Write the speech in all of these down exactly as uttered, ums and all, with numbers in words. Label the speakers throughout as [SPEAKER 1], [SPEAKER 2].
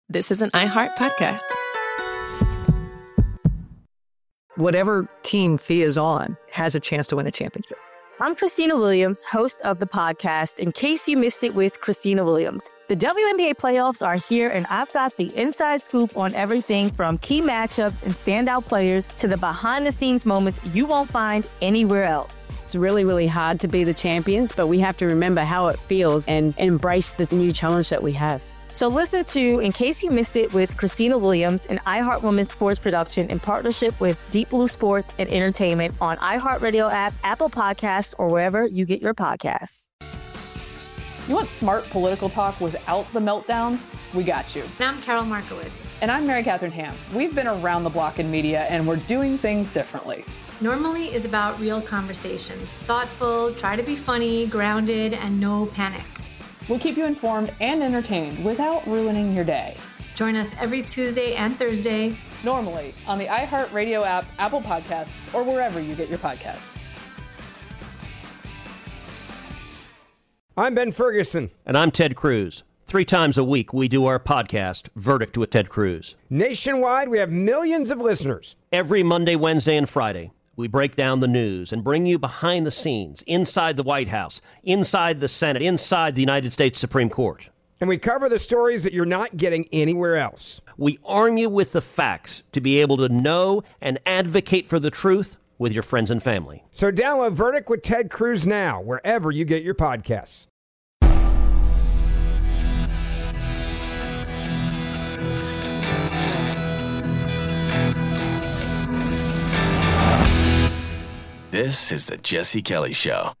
[SPEAKER 1] this is an iHeart podcast.
[SPEAKER 2] Whatever team Thea is on has a chance to win a championship.
[SPEAKER 3] I'm Christina Williams, host of the podcast, In Case You Missed It with Christina Williams. The W N B A playoffs are here, and I've got the inside scoop on everything from key matchups and standout players to the behind-the-scenes moments you won't find anywhere else.
[SPEAKER 4] It's really, really hard to be the champions, but we have to remember how it feels and embrace the new challenge that we have.
[SPEAKER 3] So listen to In Case You Missed It with Christina Williams, an iHeart Women's Sports production in partnership with Deep Blue Sports and Entertainment on iHeartRadio app, Apple Podcasts, or wherever you get your podcasts.
[SPEAKER 5] You want smart political talk without the meltdowns? We got you.
[SPEAKER 6] And I'm Carol Markowitz.
[SPEAKER 5] And I'm Mary Catherine Ham. We've been around the block in media, and we're doing things differently.
[SPEAKER 6] Normally is about real conversations. Thoughtful, try to be funny, grounded, and no panic.
[SPEAKER 5] We'll keep you informed and entertained without ruining your day.
[SPEAKER 6] Join us every Tuesday and Thursday.
[SPEAKER 5] Normally on the iHeartRadio app, Apple Podcasts, or wherever you get your podcasts.
[SPEAKER 7] I'm Ben Ferguson.
[SPEAKER 8] And I'm Ted Cruz. Three times a week, we do our podcast, Verdict with Ted Cruz.
[SPEAKER 7] Nationwide, we have millions of listeners.
[SPEAKER 8] Every Monday, Wednesday, and Friday, we break down the news and bring you behind the scenes, inside the White House, inside the Senate, inside the United States Supreme Court.
[SPEAKER 7] And we cover the stories that you're not getting anywhere else.
[SPEAKER 8] We arm you with the facts to be able to know and advocate for the truth with your friends and family.
[SPEAKER 7] So download Verdict with Ted Cruz now, wherever you get your podcasts.
[SPEAKER 9] This is the Jesse Kelly Show.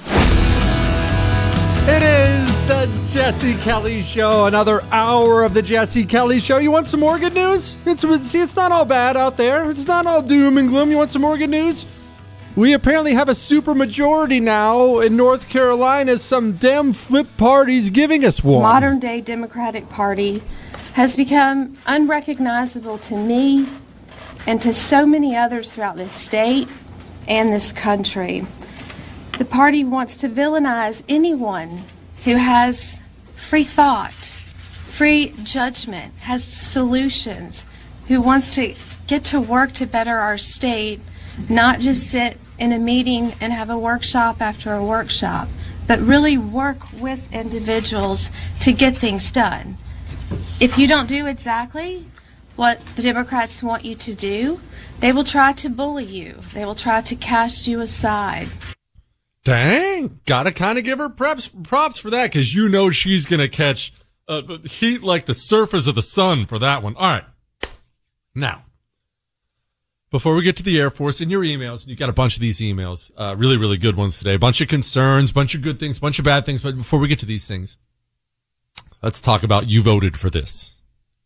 [SPEAKER 10] It is the Jesse Kelly Show. Another hour of the Jesse Kelly Show. You want some more good news? It's, see, it's not all bad out there. It's not all doom and gloom. You want some more good news? We apparently have a super majority now in North Carolina. Some damn flip party's giving us one.
[SPEAKER 11] Modern day Democratic Party has become unrecognizable to me and to so many others throughout this state and this country. The party wants to villainize anyone who has free thought, free judgment, has solutions, who wants to get to work to better our state, not just sit in a meeting and have a workshop after a workshop, but really work with individuals to get things done. If you don't do exactly what the Democrats want you to do, they will try to bully you. They will try to cast you aside.
[SPEAKER 10] Dang, gotta kind of give her props, props for that, because you know she's going to catch uh, heat like the surface of the sun for that one. All right. Now, before we get to the Air Force and your emails, you got a bunch of these emails, uh, really, really good ones today. A bunch of concerns, bunch of good things, bunch of bad things. But before we get to these things, let's talk about you voted for this.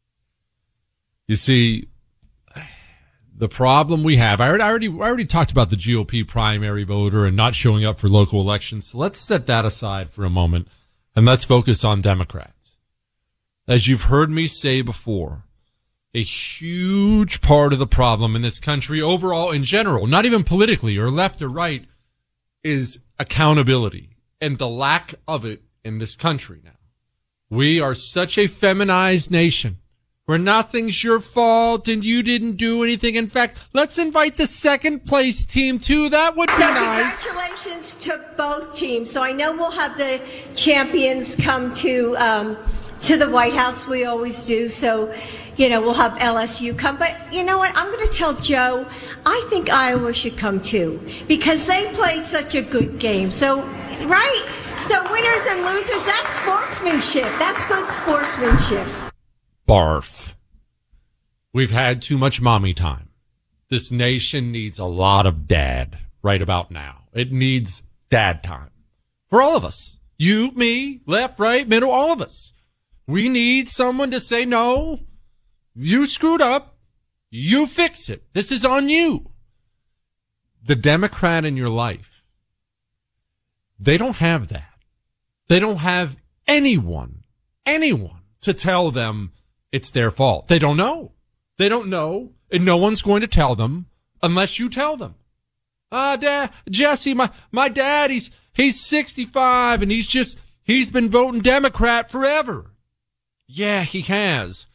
[SPEAKER 10] You see, the problem we have, I already, I already, I already talked about the G O P primary voter and not showing up for local elections. So let's set that aside for a moment and let's focus on Democrats. As you've heard me say before, a huge part of the problem in this country overall in general, not even politically or left or right, is accountability and the lack of it in this country now. We are such a feminized nation where nothing's your fault and you didn't do anything. In fact, let's invite the second place team too. That would be
[SPEAKER 12] so
[SPEAKER 10] nice.
[SPEAKER 12] Congratulations to both teams. So I know we'll have the champions come to um, to the White House. We always do. So, you know, we'll have L S U come. But you know what? I'm going to tell Joe, I think Iowa should come too because they played such a good game. So, right? So winners and losers, that's sportsmanship. That's good sportsmanship.
[SPEAKER 10] Barf. We've had too much mommy time. This nation needs a lot of dad right about now. It needs dad time. For all of us. You, me, left, right, middle, all of us. We need someone to say, no, you screwed up. You fix it. This is on you. The Democrat in your life, they don't have that. They don't have anyone, anyone to tell them it's their fault. They don't know. They don't know, and no one's going to tell them unless you tell them. Ah, uh, Dad, Jesse, my, my dad, he's, he's sixty-five, and he's just, he's been voting Democrat forever. Yeah, he has.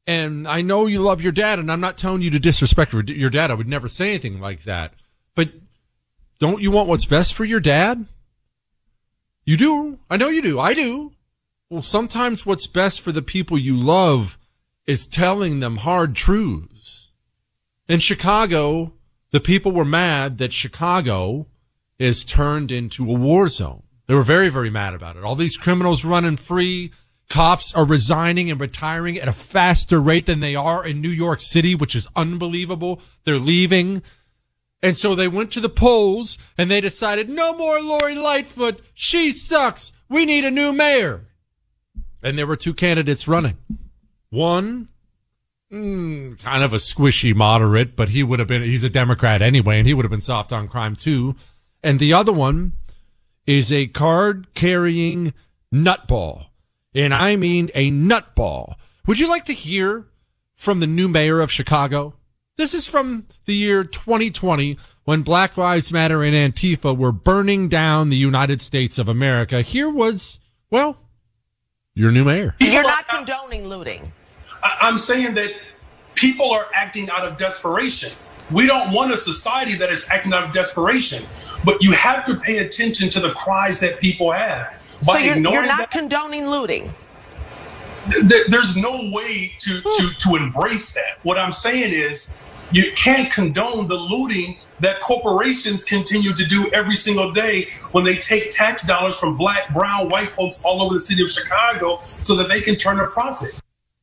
[SPEAKER 10] And I know you love your dad, and I'm not telling you to disrespect your dad. I would never say anything like that. But don't you want what's best for your dad? You do. I know you do. I do. Well, sometimes what's best for the people you love is telling them hard truths. In Chicago, the people were mad that Chicago is turned into a war zone. They were very, very mad about it. All these criminals running free. Cops are resigning and retiring at a faster rate than they are in New York City, which is unbelievable. They're leaving. And so they went to the polls and they decided, no more Lori Lightfoot. She sucks. We need a new mayor. And there were two candidates running. One, mm, kind of a squishy moderate, but he would have been, he's a Democrat anyway, and he would have been soft on crime too. And the other one is a card-carrying nutball. And I mean a nutball. Would you like to hear from the new mayor of Chicago? This is from the year twenty twenty, when Black Lives Matter and Antifa were burning down the United States of America. Here was, well, your new mayor.
[SPEAKER 1] You're not condoning looting.
[SPEAKER 13] I'm saying that people are acting out of desperation. We don't want a society that is acting out of desperation, but you have to pay attention to the cries that people have.
[SPEAKER 1] So you're, you're not
[SPEAKER 13] that,
[SPEAKER 1] condoning looting?
[SPEAKER 13] Th- there's no way to, to, to embrace that. What I'm saying is you can't condone the looting that corporations continue to do every single day when they take tax dollars from black, brown, white folks all over the city of Chicago so that they can turn a profit.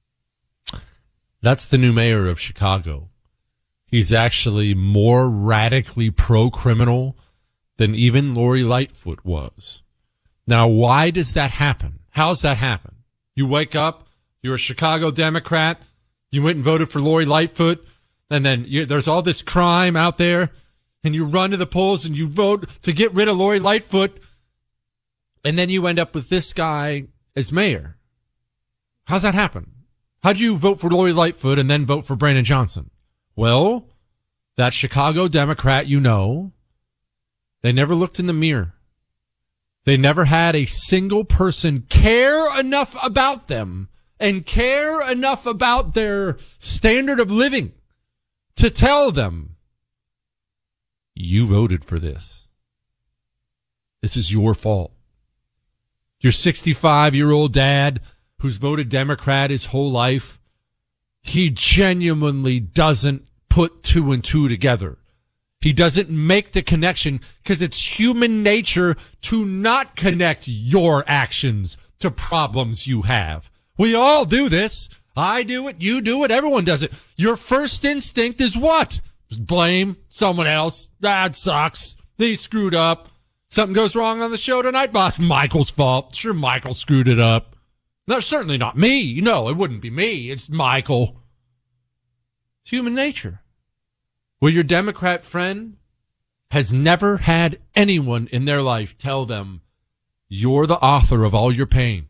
[SPEAKER 10] That's the new mayor of Chicago. He's actually more radically pro-criminal than even Lori Lightfoot was. Now, why does that happen? How's that happen? You wake up, you're a Chicago Democrat, you went and voted for Lori Lightfoot, and then you, there's all this crime out there, and you run to the polls and you vote to get rid of Lori Lightfoot, and then you end up with this guy as mayor. How's that happen? How'd you vote for Lori Lightfoot and then vote for Brandon Johnson? Well, that Chicago Democrat, you know, they never looked in the mirror. They never had a single person care enough about them and care enough about their standard of living to tell them, you voted for this. This is your fault. Your sixty-five-year-old dad who's voted Democrat his whole life, he genuinely doesn't put two and two together. He doesn't make the connection because it's human nature to not connect your actions to problems you have. We all do this. I do it. You do it. Everyone does it. Your first instinct is what? Blame someone else. That sucks. They screwed up. Something goes wrong on the show tonight, boss. Michael's fault. Sure, Michael screwed it up. No, certainly not me. No, it wouldn't be me. It's Michael. It's human nature. Well, your Democrat friend has never had anyone in their life tell them, you're the author of all your pain.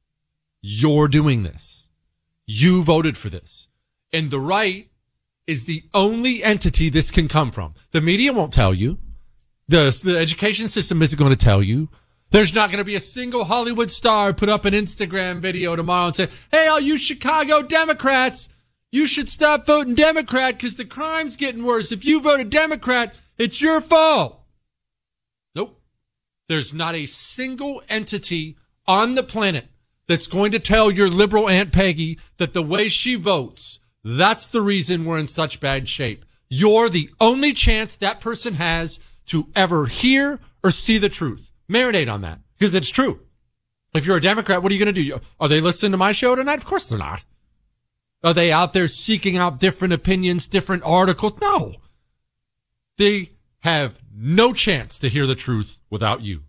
[SPEAKER 10] You're doing this. You voted for this. And the right is the only entity this can come from. The media won't tell you. The, the education system isn't going to tell you. There's not going to be a single Hollywood star put up an Instagram video tomorrow and say, hey, all you Chicago Democrats, you should stop voting Democrat because the crime's getting worse. If you voted Democrat, it's your fault. Nope. There's not a single entity on the planet that's going to tell your liberal Aunt Peggy that the way she votes, that's the reason we're in such bad shape. You're the only chance that person has to ever hear or see the truth. Marinate on that because it's true. If you're a Democrat, what are you going to do? Are they listening to my show tonight? Of course they're not. Are they out there seeking out different opinions, different articles? No. They have no chance to hear the truth without you.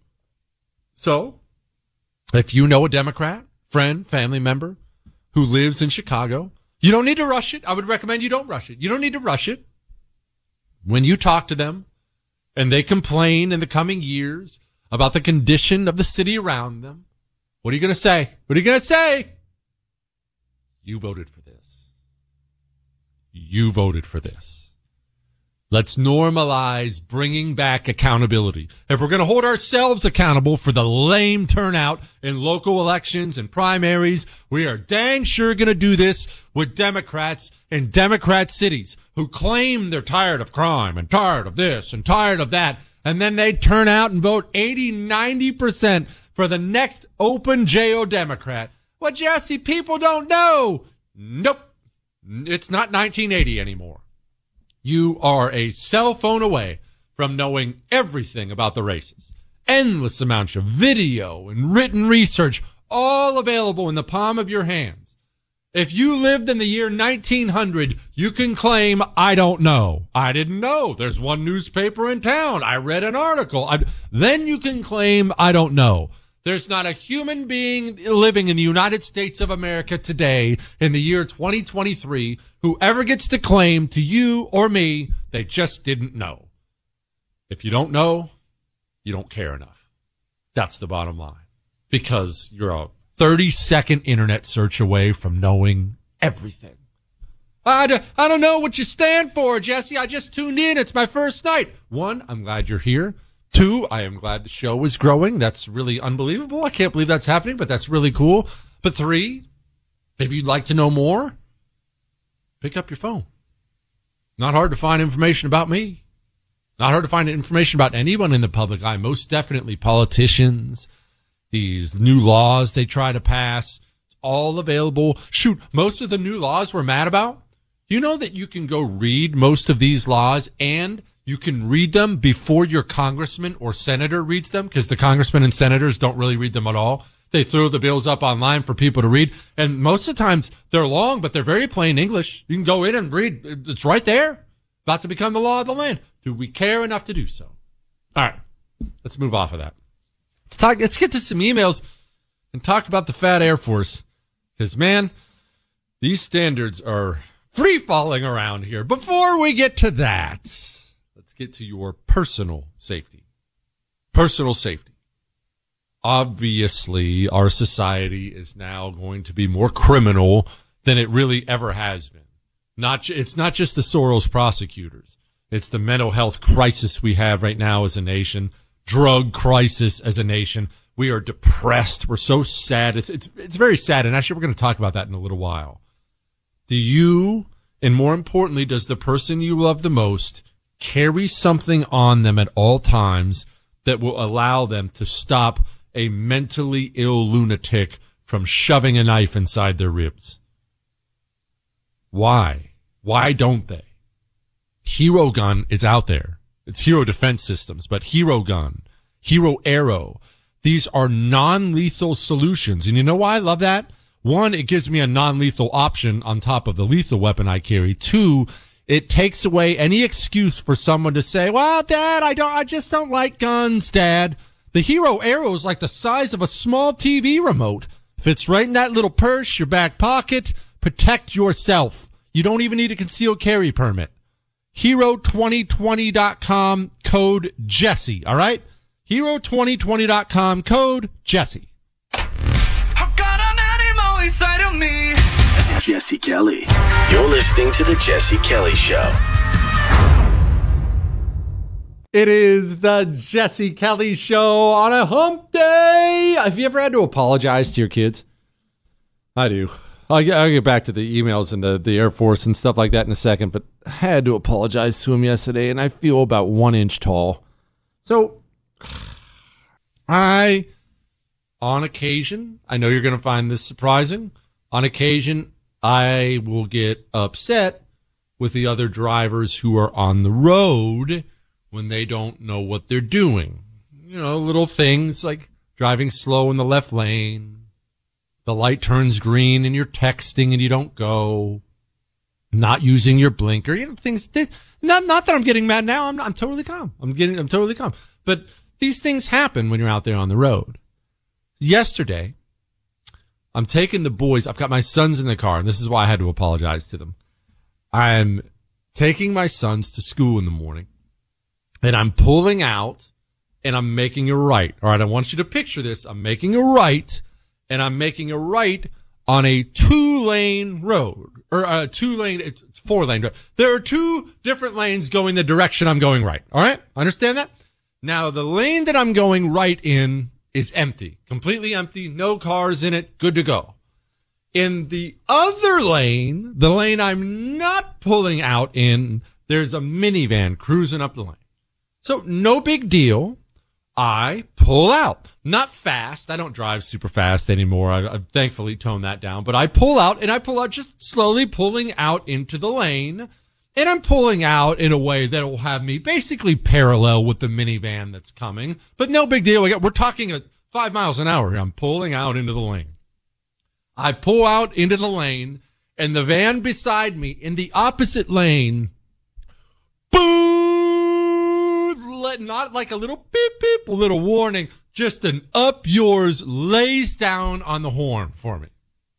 [SPEAKER 10] So, if you know a Democrat, friend, family member who lives in Chicago, you don't need to rush it. I would recommend you don't rush it. You don't need to rush it. When you talk to them and they complain in the coming years about the condition of the city around them, what are you going to say? What are you going to say? You voted for this. You voted for this. Let's normalize bringing back accountability. If we're going to hold ourselves accountable for the lame turnout in local elections and primaries, we are dang sure going to do this with Democrats in Democrat cities who claim they're tired of crime and tired of this and tired of that. And then they turn out and vote eighty, ninety percent for the next open J O Democrat. Well, Jesse, people don't know. Nope. It's not nineteen eighty anymore. You are a cell phone away from knowing everything about the races. Endless amounts of video and written research, all available in the palm of your hands. If you lived in the year nineteen hundred, you can claim, I don't know. I didn't know. There's one newspaper in town. I read an article. I... Then you can claim, I don't know. There's not a human being living in the United States of America today in the year twenty twenty-three who ever gets to claim to you or me they just didn't know. If you don't know, you don't care enough. That's the bottom line. Because you're a thirty-second internet search away from knowing everything. I, d- I don't know what you stand for, Jesse. I just tuned in. It's my first night. One, I'm glad you're here. Two, I am glad the show is growing. That's really unbelievable. I can't believe that's happening, but that's really cool. But three, if you'd like to know more, pick up your phone. Not hard to find information about me. Not hard to find information about anyone in the public eye. Most definitely politicians, these new laws they try to pass. It's all available. Shoot, most of the new laws we're mad about, you know that you can go read most of these laws and you can read them before your congressman or senator reads them, because the congressmen and senators don't really read them at all. They throw the bills up online for people to read. And most of the times they're long, but they're very plain English. You can go in and read. It's right there. About to become the law of the land. Do we care enough to do so? All right. Let's move off of that. Let's talk, let's get to some emails and talk about the fat Air Force. Because, man, these standards are free falling around here. Before we get to that, let's get to your personal safety. Personal safety. Obviously, our society is now going to be more criminal than it really ever has been. Not, it's not just the Soros prosecutors. It's the mental health crisis we have right now as a nation, drug crisis as a nation. We are depressed. We're so sad. It's, it's, it's very sad. And actually, we're going to talk about that in a little while. Do you, and more importantly, does the person you love the most carry something on them at all times that will allow them to stop a mentally ill lunatic from shoving a knife inside their ribs? Why? Why don't they? Hero Gun is out there. It's Hero Defense Systems, but Hero Gun, Hero Arrow, these are non-lethal solutions. And you know why I love that? One, it gives me a non-lethal option on top of the lethal weapon I carry. Two, it takes away any excuse for someone to say, well, Dad, I don't, I just don't like guns, Dad. The Hero Arrow is like the size of a small T V remote. Fits right in that little purse, your back pocket. Protect yourself. You don't even need a concealed carry permit. hero twenty twenty dot com, code Jesse, all right? hero twenty twenty dot com, code Jesse.
[SPEAKER 14] I've got an animal inside of me.
[SPEAKER 9] This is Jesse Kelly. You're listening to The Jesse Kelly Show.
[SPEAKER 10] It is the Jesse Kelly Show on a hump day. Have you ever had to apologize to your kids? I do. I'll get, I'll get back to the emails and the, the Air Force and stuff like that in a second, but I had to apologize to him yesterday, and I feel about one inch tall. So, I, on occasion, I know you're going to find this surprising, on occasion, I will get upset with the other drivers who are on the road when they don't know what they're doing. You know, little things like driving slow in the left lane, the light turns green and you're texting and you don't go, not using your blinker, you know, things. That, not, not that I'm getting mad now. I'm, I'm totally calm. I'm getting, I'm totally calm. But these things happen when you're out there on the road. Yesterday, I'm taking the boys. I've got my sons in the car, and this is why I had to apologize to them. I'm taking my sons to school in the morning, and I'm pulling out, and I'm making a right. All right, I want you to picture this. I'm making a right, and I'm making a right on a two-lane road, or a two-lane, it's four-lane road. There are two different lanes going the direction I'm going right. All right? Understand that? Now, the lane that I'm going right in is empty, completely empty, no cars in it, good to go. In the other lane, the lane I'm not pulling out in, there's a minivan cruising up the lane. So no big deal. I pull out. Not fast. I don't drive super fast anymore. I, I've thankfully toned that down. But I pull out, and I pull out just slowly pulling out into the lane. And I'm pulling out in a way that will have me basically parallel with the minivan that's coming. But no big deal. We're talking at five miles an hour here. I'm pulling out into the lane. I pull out into the lane, and the van beside me in the opposite lane, boom, let, not like a little beep, beep, a little warning, just an up yours lays down on the horn for me.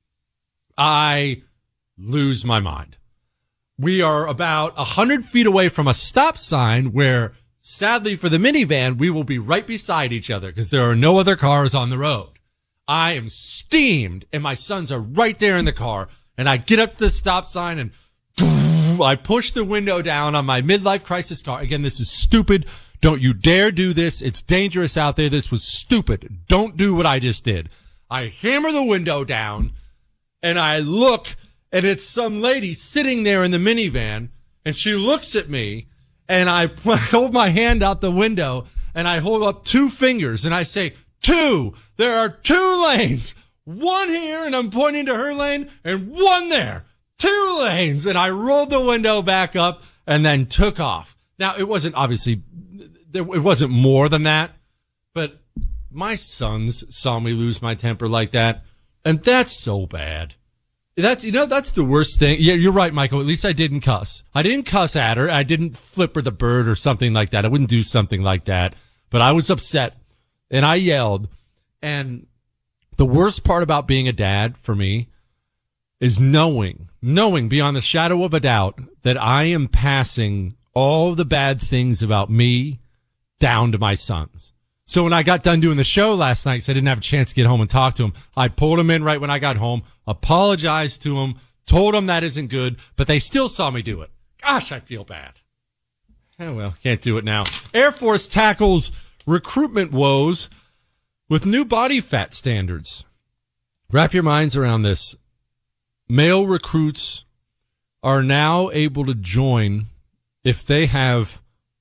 [SPEAKER 10] I lose my mind. We are about a hundred feet away from a stop sign where, sadly for the minivan, we will be right beside each other because there are no other cars on the road. I am steamed, and my sons are right there in the car, and I get up to the stop sign, and I push the window down on my midlife crisis car. Again, this is stupid. Don't you dare do this. It's dangerous out there. This was stupid. Don't do what I just did. I hammer the window down, and I look, and it's some lady sitting there in the minivan, and she looks at me, and I hold my hand out the window, and I hold up two fingers, and I say, two! There are two lanes. One here, and I'm pointing to her lane, and one there. Two lanes. And I rolled the window back up and then took off. Now, it wasn't obviously, it wasn't more than that, but my sons saw me lose my temper like that, and that's so bad. That's, you know, that's the worst thing. Yeah, you're right, Michael. At least I didn't cuss. I didn't cuss at her. I didn't flip her the bird or something like that. I wouldn't do something like that, but I was upset, and I yelled. And the worst part about being a dad for me is knowing, knowing beyond the shadow of a doubt that I am passing all the bad things about me down to my sons. So when I got done doing the show last night, because I didn't have a chance to get home and talk to him, I pulled him in right when I got home, apologized to him, told him that isn't good, but they still saw me do it. Gosh, I feel bad. Oh, well, can't do it now. Air Force tackles recruitment woes with new body fat standards. Wrap your minds around this. Male recruits are now able to join if they have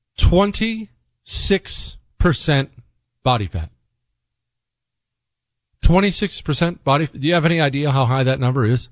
[SPEAKER 10] twenty-six percent body fat. twenty-six percent body fat. Do you have any idea how high that number is?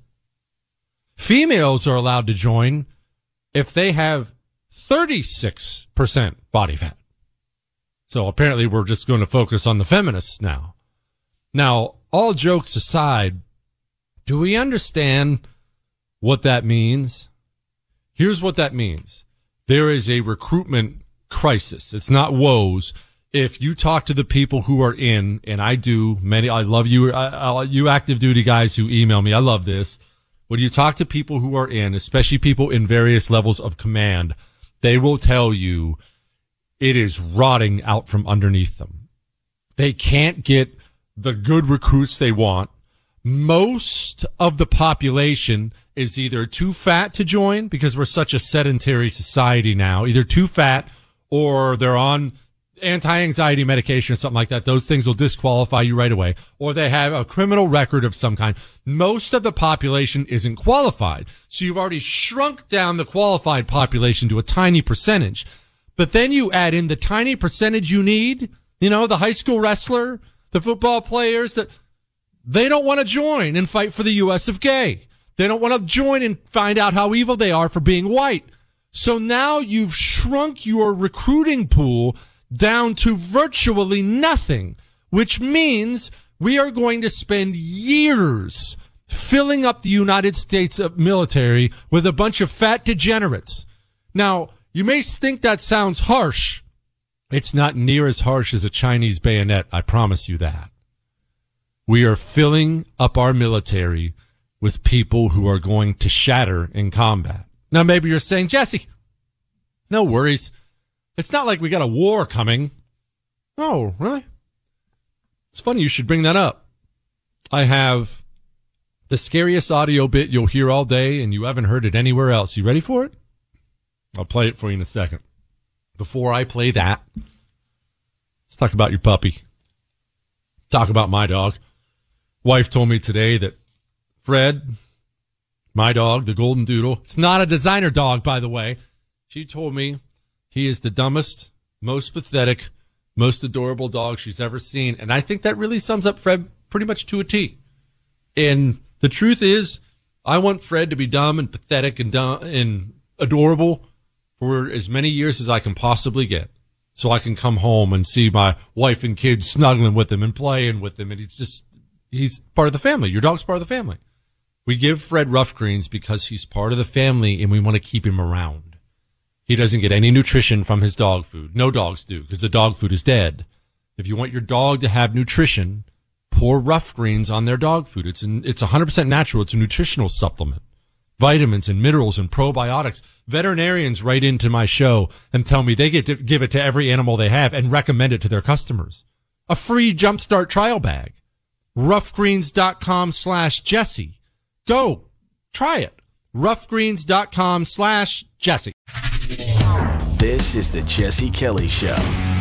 [SPEAKER 10] Females are allowed to join if they have thirty-six percent body fat. So apparently we're just going to focus on the feminists now. Now, all jokes aside, do we understand what that means? Here's what that means. There is a recruitment crisis. It's not woes. If you talk to the people who are in, and I do, many, I love you, I, I, you active duty guys who email me, I love this. When you talk to people who are in, especially people in various levels of command, they will tell you it is rotting out from underneath them. They can't get the good recruits they want. Most of the population is either too fat to join because we're such a sedentary society now, either too fat or they're on anti-anxiety medication or something like that. Those things will disqualify you right away, or they have a criminal record of some kind. Most of the population isn't qualified. So you've already shrunk down the qualified population to a tiny percentage. But then you add in the tiny percentage you need, you know, the high school wrestler, the football players, that they don't want to join and fight for the U S of gay. They don't want to join and find out how evil they are for being white. So now you've shrunk your recruiting pool down to virtually nothing, which means we are going to spend years filling up the United States military with a bunch of fat degenerates. Now, you may think that sounds harsh. It's not near as harsh as a Chinese bayonet, I promise you that. We are filling up our military with people who are going to shatter in combat. Now, maybe you're saying, Jesse, no worries. It's not like we got a war coming. Oh, really? It's funny you should bring that up. I have The scariest audio bit you'll hear all day, and you haven't heard it anywhere else. You ready for it? I'll play it for you in a second. Before I play that, let's talk about your puppy. Talk about my dog. Wife told me today that Fred, my dog, the Golden Doodle, it's not a designer dog, by the way. She told me he is the dumbest, most pathetic, most adorable dog she's ever seen. And I think that really sums up Fred pretty much to a T. And the truth is, I want Fred to be dumb and pathetic and dumb and adorable for as many years as I can possibly get. So I can come home and see my wife and kids snuggling with him and playing with him. And he's just, he's part of the family. Your dog's part of the family. We give Fred Rough Greens because he's part of the family and we want to keep him around. He doesn't get any nutrition from his dog food. No dogs do because the dog food is dead. If you want your dog to have nutrition, pour Rough Greens on their dog food. It's an, it's one hundred percent natural. It's a nutritional supplement. Vitamins and minerals and probiotics. Veterinarians write into my show and tell me they get to give it to every animal they have and recommend it to their customers. A free Jumpstart trial bag. roughgreens.com slash Jesse. Go. Try it. roughgreens.com slash Jesse.
[SPEAKER 9] This is the Jesse Kelly Show.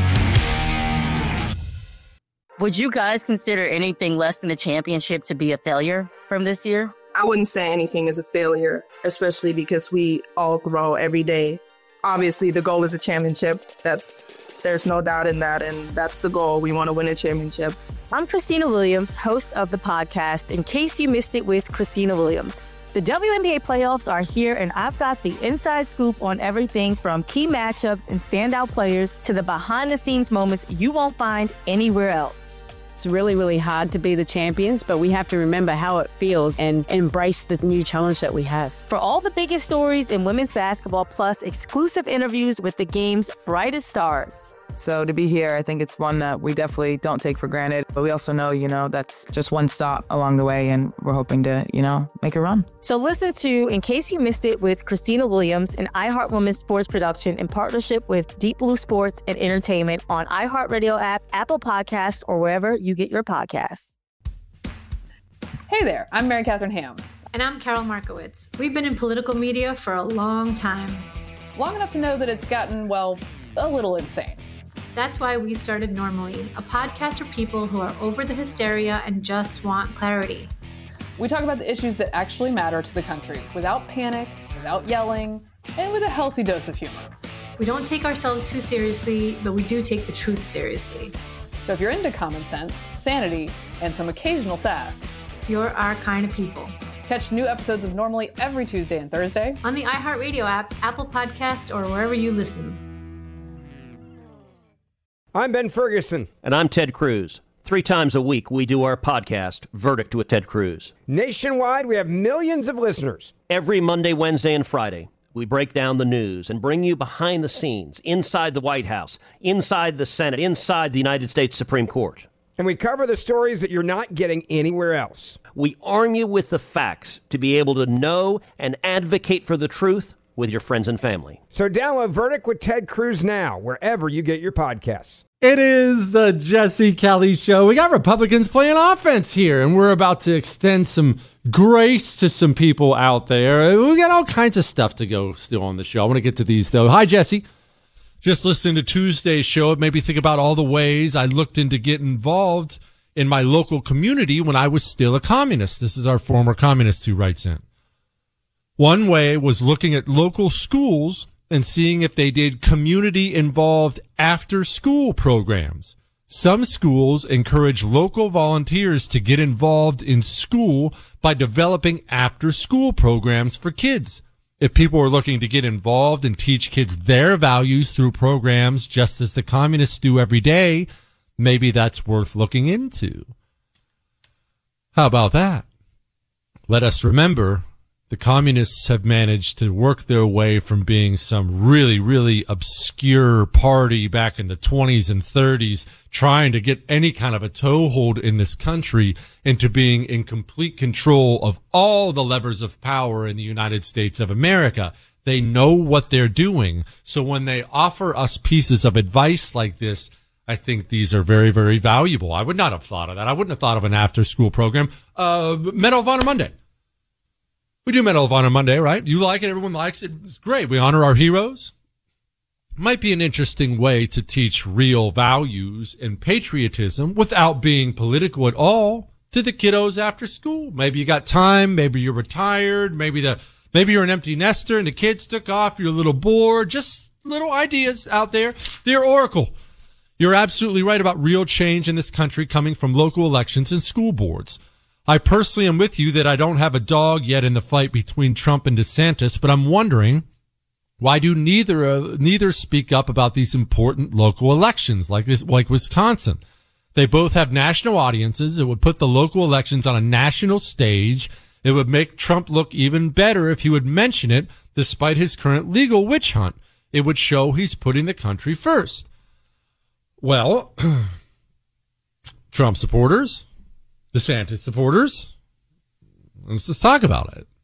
[SPEAKER 3] Would you guys consider anything less than a championship to be a failure from this year?
[SPEAKER 15] I wouldn't say anything is a failure, especially because we all grow every day. Obviously, the goal is a championship. That's there's no doubt in that, and that's the goal. We want to win a championship.
[SPEAKER 3] I'm Christina Williams, host of the podcast, In Case You Missed It with Christina Williams. The W N B A playoffs are here, and I've got the inside scoop on everything from key matchups and standout players to the behind-the-scenes moments you won't find anywhere else.
[SPEAKER 4] It's really, really hard to be the champions, but we have to remember how it feels and embrace the new challenge that we have.
[SPEAKER 3] For all the biggest stories in women's basketball, plus exclusive interviews with the game's brightest stars.
[SPEAKER 16] So to be here, I think it's one that we definitely don't take for granted. But we also know, you know, that's just one stop along the way, and we're hoping to, you know, make a run.
[SPEAKER 3] So listen to In Case You Missed It with Christina Williams, an iHeart Women's sports production in partnership with Deep Blue Sports and Entertainment on iHeartRadio app, Apple Podcast, or wherever you get your podcasts.
[SPEAKER 5] Hey there, I'm Mary Catherine Ham.
[SPEAKER 6] And I'm Carol Markowitz. We've been in political media for a long time.
[SPEAKER 5] Long enough to know that it's gotten, well, a little insane.
[SPEAKER 6] That's why we started Normally, a podcast for people who are over the hysteria and just want clarity.
[SPEAKER 5] We talk about the issues that actually matter to the country without panic, without yelling, and with a healthy dose of humor.
[SPEAKER 6] We don't take ourselves too seriously, but we do take the truth seriously.
[SPEAKER 5] So if you're into common sense, sanity, and some occasional sass,
[SPEAKER 6] you're our kind of people.
[SPEAKER 5] Catch new episodes of Normally every Tuesday and Thursday
[SPEAKER 6] on the iHeartRadio app, Apple Podcasts, or wherever you listen.
[SPEAKER 7] I'm Ben Ferguson.
[SPEAKER 8] And I'm Ted Cruz. Three times a week, we do our podcast, Verdict with Ted Cruz.
[SPEAKER 7] Nationwide, we have millions of listeners.
[SPEAKER 8] Every Monday, Wednesday, and Friday, we break down the news and bring you behind the scenes, inside the White House, inside the Senate, inside the United States Supreme Court.
[SPEAKER 7] And we cover the stories that you're not getting anywhere else.
[SPEAKER 8] We arm you with the facts to be able to know and advocate for the truth with your friends and family.
[SPEAKER 7] So download Verdict with Ted Cruz now, wherever you get your podcasts.
[SPEAKER 10] It is the Jesse Kelly Show. We got Republicans playing offense here, and we're about to extend some grace to some people out there. We got all kinds of stuff to go still on the show. I want to get to these, though. Hi, Jesse. Just listening to Tuesday's show, it made me think about all the ways I looked into getting involved in my local community when I was still a communist. This is our former communist who writes in. One way was looking at local schools and seeing if they did community-involved after-school programs. Some schools encourage local volunteers to get involved in school by developing after-school programs for kids. If people are looking to get involved and teach kids their values through programs just as the communists do every day, maybe that's worth looking into. How about that? Let us remember the communists have managed to work their way from being some really, really obscure party back in the twenties and thirties, trying to get any kind of a toehold in this country, into being in complete control of all the levers of power in the United States of America. They know what they're doing. So when they offer us pieces of advice like this, I think these are very, very valuable. I would not have thought of that. I wouldn't have thought of an after-school program. Uh, Medal of Honor Monday. We do Medal of Honor Monday, right? You like it. Everyone likes it. It's great. We honor our heroes. Might be an interesting way to teach real values and patriotism without being political at all to the kiddos after school. Maybe you got time. Maybe you're retired. Maybe the, maybe you're an empty nester and the kids took off. You're a little bored. Just little ideas out there. Dear Oracle, you're absolutely right about real change in this country coming from local elections and school boards. I personally am with you that I don't have a dog yet in the fight between Trump and DeSantis, but I'm wondering, why do neither uh, neither speak up about these important local elections like this, like Wisconsin? They both have national audiences. It would put the local elections on a national stage. It would make Trump look even better if he would mention it, despite his current legal witch hunt. It would show he's putting the country first. Well, Trump supporters, DeSantis supporters, let's just talk about it.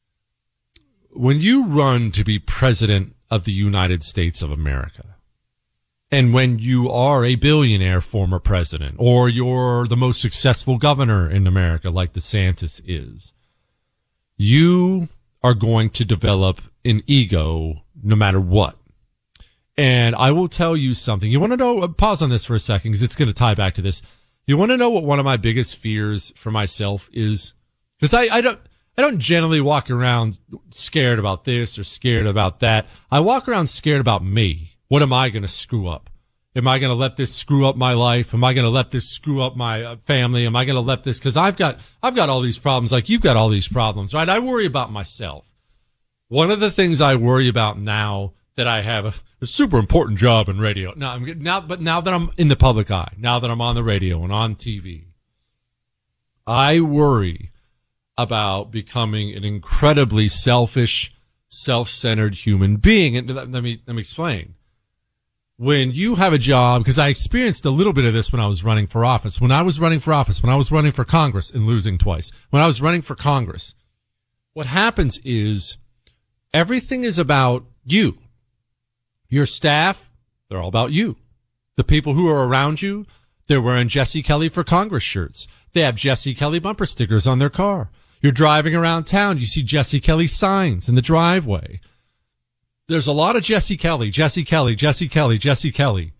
[SPEAKER 10] When you run to be president of the United States of America, and when you are a billionaire former president, or you're the most successful governor in America like DeSantis is, you are going to develop an ego no matter what. And I will tell you something. You want to know, pause on this for a second because it's going to tie back to this. You want to know what one of my biggest fears for myself is? Because I, I don't, I don't generally walk around scared about this or scared about that. I walk around scared about me. What am I going to screw up? Am I going to let this screw up my life? Am I going to let this screw up my family? Am I going to let this, cause I've got, I've got all these problems like you've got all these problems, right? I worry about myself. One of the things I worry about now that I have a, a super important job in radio. Now I'm now, but now that I'm in the public eye, now that I'm on the radio and on T V, I worry about becoming an incredibly selfish, self-centered human being. And let me, let me explain. When you have a job, because I experienced a little bit of this when I was running for office. When I was running for office, when I was running for Congress and losing twice, when I was running for Congress, what happens is everything is about you. Your staff, they're all about you. The people who are around you, they're wearing Jesse Kelly for Congress shirts. They have Jesse Kelly bumper stickers on their car. You're driving around town, you see Jesse Kelly signs in the driveway. There's a lot of Jesse Kelly, Jesse Kelly, Jesse Kelly, Jesse Kelly.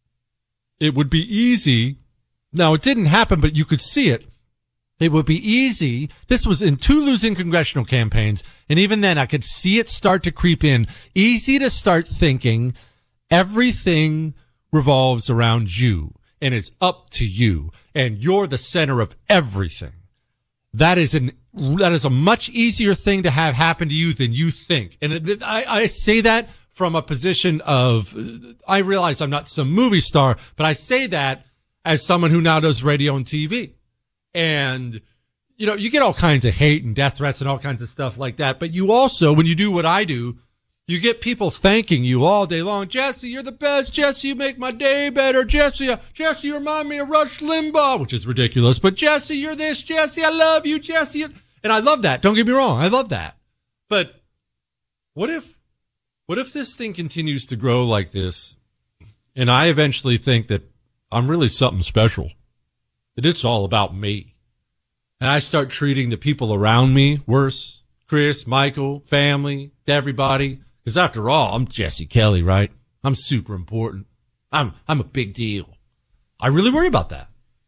[SPEAKER 10] It would be easy. Now, it didn't happen, but you could see it. It would be easy. This was in two losing congressional campaigns. And even then, I could see it start to creep in. Easy to start thinking everything revolves around you and it's up to you and you're the center of everything. That is an, that is a much easier thing to have happen to you than you think. And it, I, I say that from a position of, I realize I'm not some movie star, but I say that as someone who now does radio and T V. And, you know, you get all kinds of hate and death threats and all kinds of stuff like that. But you also, when you do what I do, you get people thanking you all day long. Jesse, you're the best. Jesse, you make my day better. Jesse, uh, Jesse, you remind me of Rush Limbaugh, which is ridiculous. But Jesse, you're this. Jesse, I love you. Jesse. And I love that. Don't get me wrong. I love that. But what if, what if this thing continues to grow like this and I eventually think that I'm really something special? That it's all about me. And I start treating the people around me worse. Chris, Michael, family, everybody. Because after all, I'm Jesse Kelly, right? I'm super important. I'm, I'm a big deal. I really worry about that.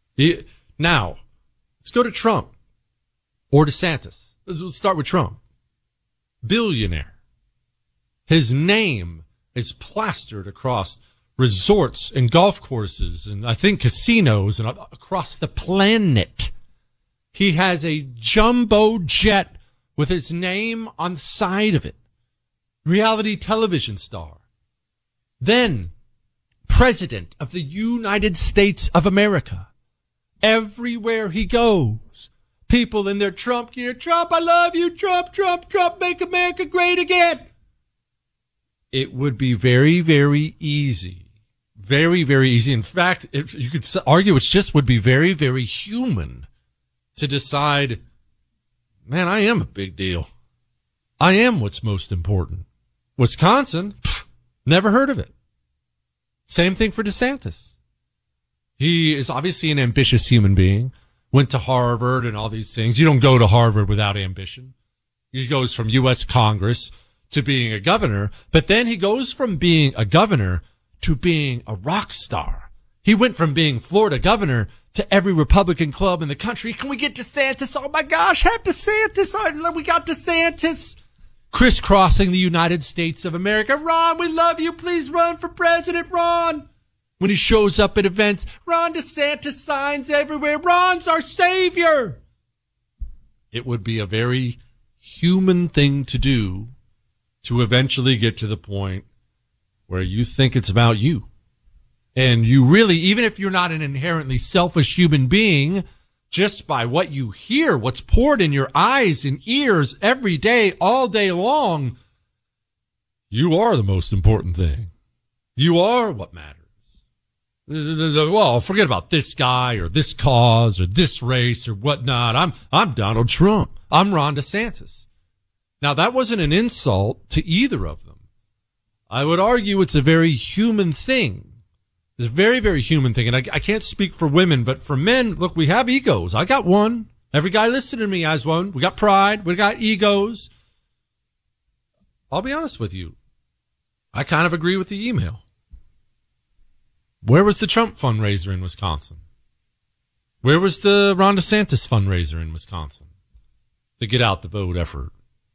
[SPEAKER 10] Now, let's go to Trump or DeSantis. Let's start with Trump. Billionaire. His name is plastered across resorts and golf courses and I think casinos and across the planet. He has a jumbo jet with his name on the side of it. Reality television star. Then president of the United States of America. Everywhere he goes, people in their Trump gear. Trump, I love you. Trump, Trump, Trump, make America great again. It would be very, very easy. Very, very easy. In fact, if you could argue, it just would be very, very human to decide, man, I am a big deal. I am what's most important. Wisconsin, pff, never heard of it. Same thing for DeSantis. He is obviously an ambitious human being, went to Harvard and all these things. You don't go to Harvard without ambition. He goes from U S Congress to being a governor, but then he goes from being a governor to being a rock star. He went from being Florida governor to every Republican club in the country. Can we get DeSantis? Oh my gosh, have DeSantis. Oh, we got DeSantis. Crisscrossing the United States of America. Ron, we love you. Please run for president, Ron. When he shows up at events, Ron DeSantis signs everywhere. Ron's our savior. It would be a very human thing to do to eventually get to the point where you think it's about you. And you really, even if you're not an inherently selfish human being, just by what you hear, what's poured in your eyes and ears every day, all day long, you are the most important thing. You are what matters. Well, forget about this guy or this cause or this race or whatnot. I'm, I'm Donald Trump. I'm Ron DeSantis. Now, that wasn't an insult to either of them. I would argue it's a very human thing. It's a very, very human thing. And I, I can't speak for women, but for men, look, we have egos. I got one. Every guy listening to me has one. We got pride. We got egos. I'll be honest with you. I kind of agree with the email. Where was the Trump fundraiser in Wisconsin? Where was the Ron DeSantis fundraiser in Wisconsin? The Get Out the Vote effort.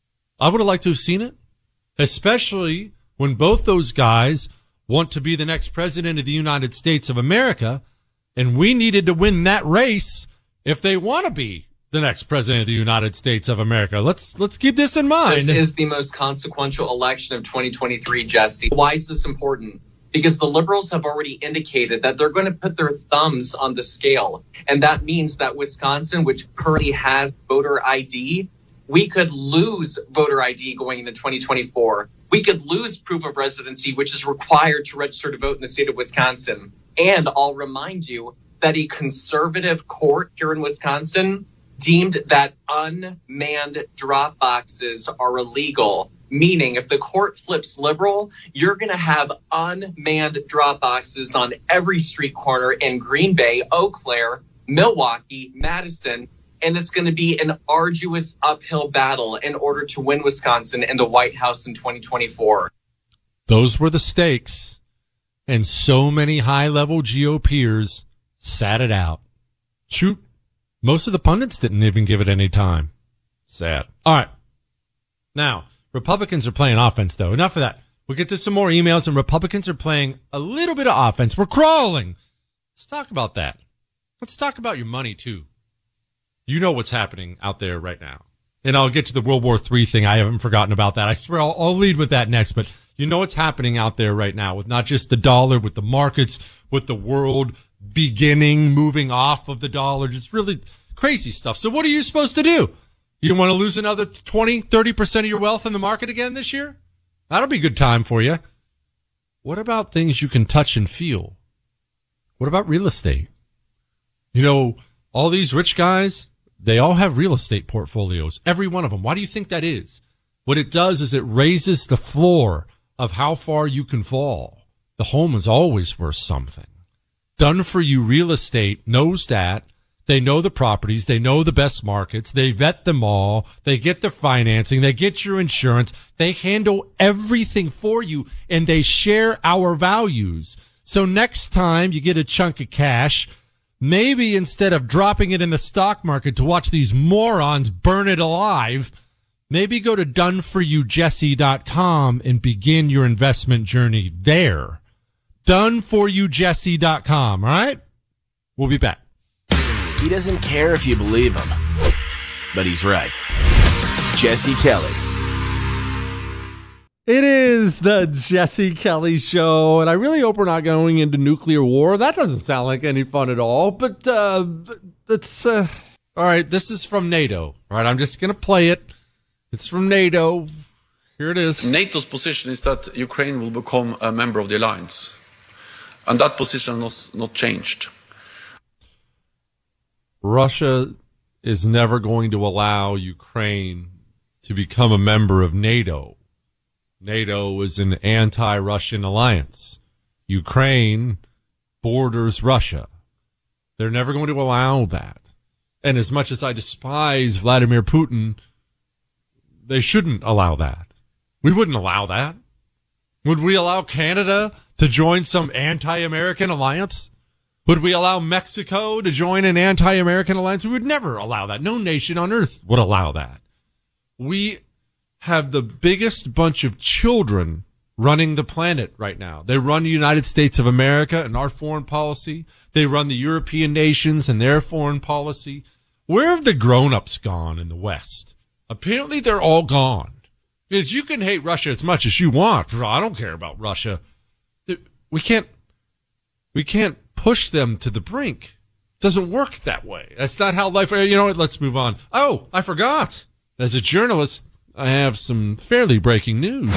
[SPEAKER 10] I would have liked to have seen it, especially when both those guys want to be the next president of the United States of America, and we needed to win that race if they want to be the next president of the United States of America. Let's let's keep this in mind.
[SPEAKER 17] This is the most consequential election of twenty twenty-three, Jesse. Why is this important? Because the liberals have already indicated that they're going to put their thumbs on the scale. And that means that Wisconsin, which currently has voter I D, we could lose voter I D going into twenty twenty-four. We could lose proof of residency, which is required to register to vote in the state of Wisconsin. And I'll remind you that a conservative court here in Wisconsin deemed that unmanned drop boxes are illegal. Meaning, if the court flips liberal, you're going to have unmanned drop boxes on every street corner in Green Bay, Eau Claire, Milwaukee, Madison, and it's going to be an arduous uphill battle in order to win Wisconsin and the White House in twenty twenty-four.
[SPEAKER 10] Those were the stakes, and so many high-level G O Pers sat it out. Shoot, most of the pundits didn't even give it any time. Sad. All right. Now, Republicans are playing offense, though. Enough of that. We'll get to some more emails, and Republicans are playing a little bit of offense. We're crawling. Let's talk about that. Let's talk about your money, too. You know what's happening out there right now. And I'll get to the World War Three thing. I haven't forgotten about that. I swear I'll, I'll lead with that next. But you know what's happening out there right now with not just the dollar, with the markets, with the world beginning, moving off of the dollar. Just really crazy stuff. So what are you supposed to do? You want to lose another twenty, thirty percent of your wealth in the market again this year? That'll be a good time for you. What about things you can touch and feel? What about real estate? You know, all these rich guys, they all have real estate portfolios, every one of them. Why do you think that is? What it does is it raises the floor of how far you can fall. The home is always worth something. Done for You Real Estate knows that. They know the properties. They know the best markets. They vet them all. They get the financing. They get your insurance. They handle everything for you, and they share our values. So next time you get a chunk of cash, maybe instead of dropping it in the stock market to watch these morons burn it alive, maybe go to done for you jesse dot com and begin your investment journey there. done for you jesse dot com, all right? We'll be back.
[SPEAKER 9] He doesn't care if you believe him, but he's right. Jesse Kelly.
[SPEAKER 10] It is the Jesse Kelly Show, and I really hope we're not going into nuclear war. That doesn't sound like any fun at all, but uh, that's... Uh... All right, this is from NATO. All right, I'm just going to play it. It's from NATO. Here it is.
[SPEAKER 18] NATO's position is that Ukraine will become a member of the alliance, and that position has not changed.
[SPEAKER 10] Russia is never going to allow Ukraine to become a member of NATO. NATO is an anti-Russian alliance. Ukraine borders Russia. They're never going to allow that. And as much as I despise Vladimir Putin, they shouldn't allow that. We wouldn't allow that. Would we allow Canada to join some anti-American alliance? Would we allow Mexico to join an anti-American alliance? We would never allow that. No nation on earth would allow that. We have the biggest bunch of children running the planet right now. They run the United States of America and our foreign policy. They run the European nations and their foreign policy. Where have the grown-ups gone in the West? Apparently they're all gone. Because you can hate Russia as much as you want. I don't care about Russia. We can't, we can't push them to the brink. It doesn't work that way. That's not how life, you know what, let's move on. Oh, I forgot. As a journalist, I have some fairly breaking news.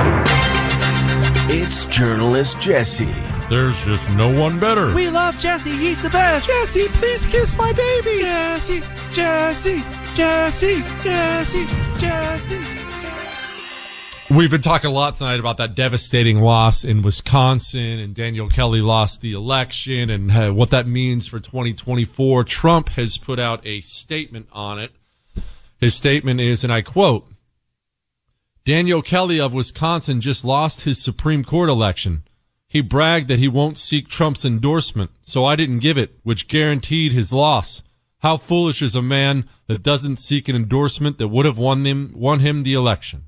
[SPEAKER 9] It's journalist Jesse.
[SPEAKER 10] There's just no one better.
[SPEAKER 19] We love Jesse. He's the best.
[SPEAKER 14] Jesse, please kiss my baby. Jesse, Jesse, Jesse, Jesse, Jesse.
[SPEAKER 10] We've been talking a lot tonight about that devastating loss in Wisconsin, and Daniel Kelly lost the election and uh, what that means for twenty twenty-four. Trump has put out a statement on it. His statement is, and I quote, Daniel Kelly of Wisconsin just lost his Supreme Court election. He bragged that he won't seek Trump's endorsement, so I didn't give it, which guaranteed his loss. How foolish is a man that doesn't seek an endorsement that would have won him, won him the election.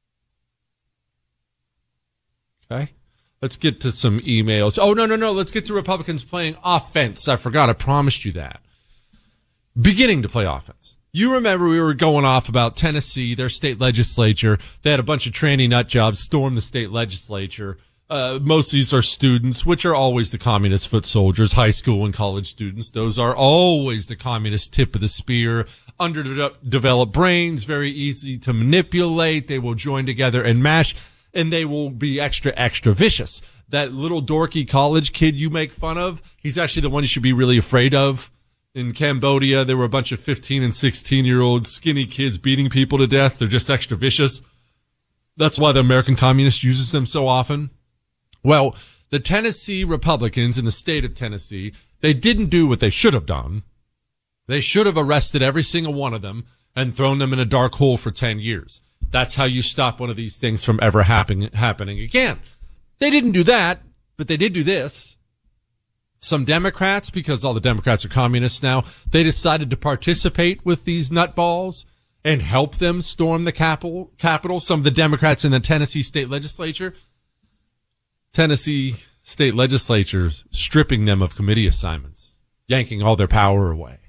[SPEAKER 10] Okay, let's get to some emails. Oh, no, no, no. Let's get to Republicans playing offense. I forgot. I promised you that. Beginning to play offense. You remember we were going off about Tennessee, their state legislature. They had a bunch of tranny nut jobs storm the state legislature. Uh, most of these are students, which are always the communist foot soldiers, high school and college students. Those are always the communist tip of the spear. Underdeveloped brains, very easy to manipulate. They will join together and mash. And they will be extra, extra vicious. That little dorky college kid you make fun of, he's actually the one you should be really afraid of. In Cambodia, there were a bunch of fifteen and sixteen-year-old skinny kids beating people to death. They're just extra vicious. That's why the American Communist uses them so often. Well, the Tennessee Republicans in the state of Tennessee, they didn't do what they should have done. They should have arrested every single one of them and thrown them in a dark hole for ten years. That's how you stop one of these things from ever happening, happening again. They didn't do that, but they did do this. Some Democrats, because all the Democrats are communists now, they decided to participate with these nutballs and help them storm the Capitol. Capitol. Some of the Democrats in the Tennessee state legislature, Tennessee state legislatures stripping them of committee assignments, yanking all their power away.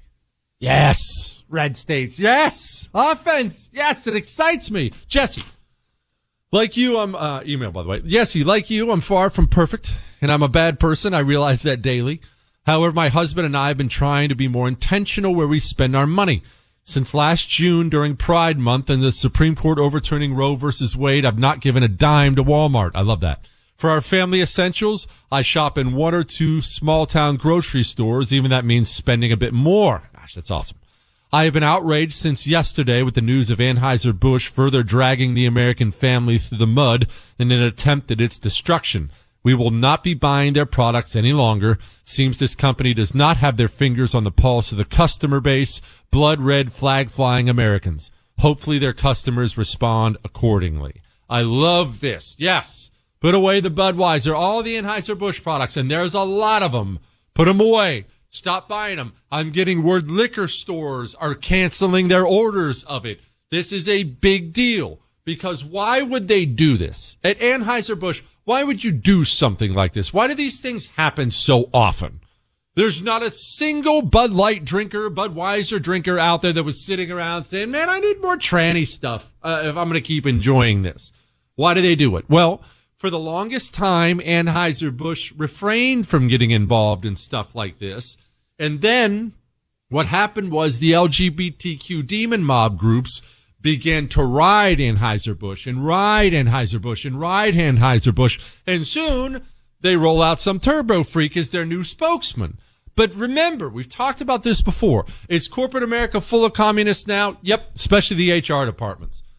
[SPEAKER 10] Yes, red states. Yes, offense. Yes, it excites me. Jesse, like you, I'm, uh, email, by the way. Jesse, like you, I'm far from perfect, and I'm a bad person. I realize that daily. However, my husband and I have been trying to be more intentional where we spend our money. Since last June during Pride Month and the Supreme Court overturning Roe versus Wade, I've not given a dime to Walmart. I love that. For our family essentials, I shop in one or two small-town grocery stores. Even that means spending a bit more. Gosh, that's awesome. I have been outraged since yesterday with the news of Anheuser-Busch further dragging the American family through the mud in an attempt at its destruction. We will not be buying their products any longer. Seems this company does not have their fingers on the pulse of the customer base, blood-red flag-flying Americans. Hopefully their customers respond accordingly. I love this. Yes. Put away the Budweiser, all the Anheuser-Busch products, and there's a lot of them. Put them away. Stop buying them. I'm getting word liquor stores are canceling their orders of it. This is a big deal, because why would they do this? At Anheuser-Busch, why would you do something like this? Why do these things happen so often? There's not a single Bud Light drinker, Budweiser drinker out there that was sitting around saying, man, I need more tranny stuff uh, if I'm going to keep enjoying this. Why do they do it? Well, for the longest time, Anheuser-Busch refrained from getting involved in stuff like this. And then what happened was the L G B T Q demon mob groups began to ride Anheuser-Busch and ride Anheuser-Busch and ride Anheuser-Busch. And soon they roll out some turbo freak as their new spokesman. But remember, we've talked about this before. Is corporate America full of communists now? Yep, especially the H R departments.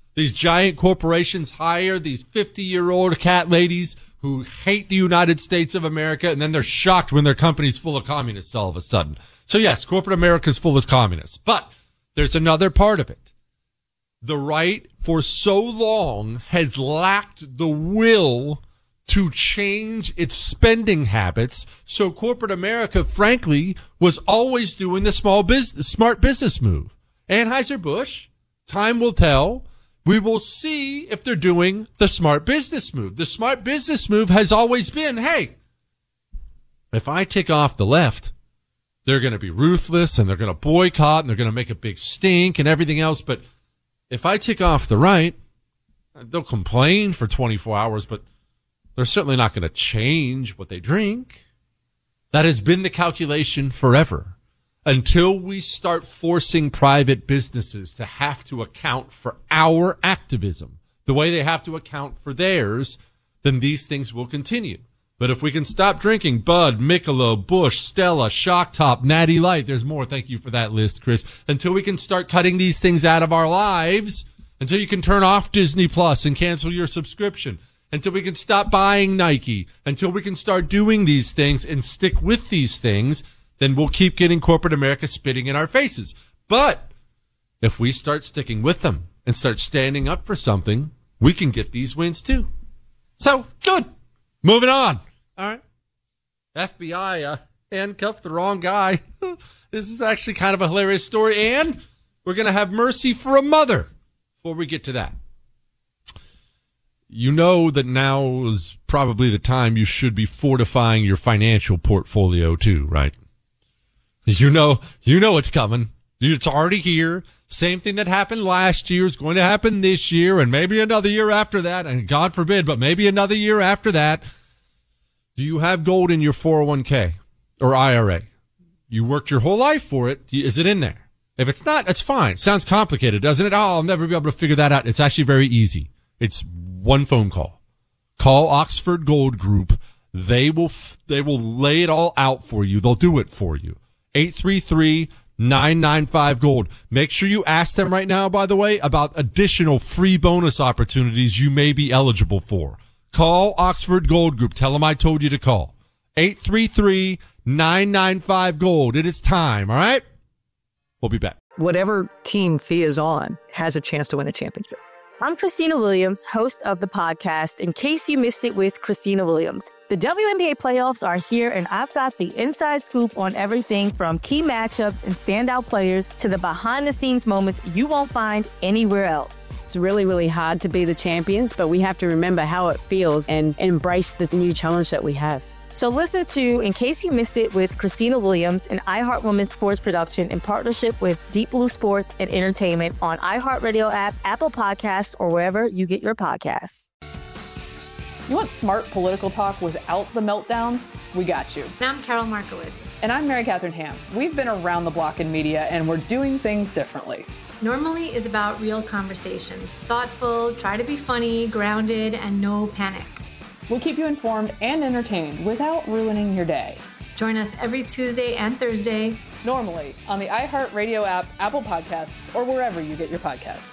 [SPEAKER 10] These giant corporations hire these fifty-year-old cat ladies who hate the United States of America, and then they're shocked when their company's full of communists all of a sudden. So yes, corporate America is full of communists, but there's another part of it. The right for so long has lacked the will to change its spending habits. So corporate America, frankly, was always doing the small business, smart business move. Anheuser-Busch, time will tell. We will see if they're doing the smart business move. The smart business move has always been, hey, if I tick off the left, they're going to be ruthless and they're going to boycott and they're going to make a big stink and everything else. But if I tick off the right, they'll complain for twenty-four hours, but they're certainly not going to change what they drink. That has been the calculation forever. Until we start forcing private businesses to have to account for our activism the way they have to account for theirs, then these things will continue. But if we can stop drinking Bud, Michelob, Busch, Stella, Shock Top, Natty Light, there's more. Thank you for that list, Chris. Until we can start cutting these things out of our lives, until you can turn off Disney Plus and cancel your subscription, until we can stop buying Nike, until we can start doing these things and stick with these things, then we'll keep getting corporate America spitting in our faces. But if we start sticking with them and start standing up for something, we can get these wins too. So, good. Moving on. All right. F B I uh, handcuffed the wrong guy. This is actually kind of a hilarious story, and we're going to have mercy for a mother before we get to that. You know that now is probably the time you should be fortifying your financial portfolio too, right? You know, you know it's coming. It's already here. Same thing that happened last year is going to happen this year and maybe another year after that. And God forbid, but maybe another year after that. Do you have gold in your four oh one k or I R A? You worked your whole life for it. Is it in there? If it's not, it's fine. Sounds complicated, doesn't it? Oh, I'll never be able to figure that out. It's actually very easy. It's one phone call. Call Oxford Gold Group. They will, f- they will lay it all out for you. They'll do it for you. eight three three, nine nine five, gold. Make sure you ask them right now, by the way, about additional free bonus opportunities you may be eligible for. Call Oxford Gold Group. Tell them I told you to call. eight three three, nine nine five, gold. It is time, all right? We'll be back.
[SPEAKER 2] Whatever team Fee is on has a chance to win a championship.
[SPEAKER 3] I'm Christina Williams, host of the podcast, In Case You Missed It with Christina Williams. The W N B A playoffs are here, and I've got the inside scoop on everything from key matchups and standout players to the behind-the-scenes moments you won't find anywhere else.
[SPEAKER 4] It's really, really hard to be the champions, but we have to remember how it feels and embrace the new challenge that we have.
[SPEAKER 3] So listen to In Case You Missed It with Christina Williams, an iHeart Women's Sports production in partnership with Deep Blue Sports and Entertainment on iHeartRadio app, Apple Podcasts, or wherever you get your podcasts.
[SPEAKER 5] You want smart political talk without the meltdowns? We got you.
[SPEAKER 6] And I'm Carol Markowitz.
[SPEAKER 5] And I'm Mary Catherine Ham. We've been around the block in media, and we're doing things differently.
[SPEAKER 6] Normally is about real conversations. Thoughtful, try to be funny, grounded, and no panic.
[SPEAKER 5] We'll keep you informed and entertained without ruining your day.
[SPEAKER 6] Join us every Tuesday and Thursday.
[SPEAKER 5] Normally on the iHeartRadio app, Apple Podcasts, or wherever you get your podcasts.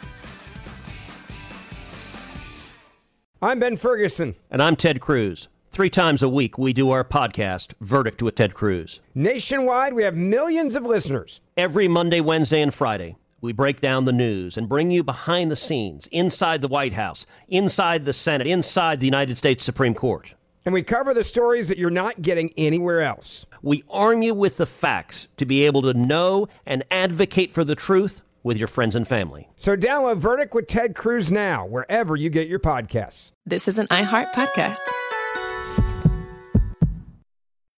[SPEAKER 7] I'm Ben Ferguson.
[SPEAKER 8] And I'm Ted Cruz. Three times a week, we do our podcast, Verdict with Ted Cruz.
[SPEAKER 7] Nationwide, we have millions of listeners.
[SPEAKER 8] Every Monday, Wednesday, and Friday, we break down the news and bring you behind the scenes, inside the White House, inside the Senate, inside the United States Supreme Court.
[SPEAKER 7] And we cover the stories that you're not getting anywhere else.
[SPEAKER 8] We arm you with the facts to be able to know and advocate for the truth with your friends and family.
[SPEAKER 7] So download Verdict with Ted Cruz now, wherever you get your podcasts.
[SPEAKER 20] This is an iHeart podcast.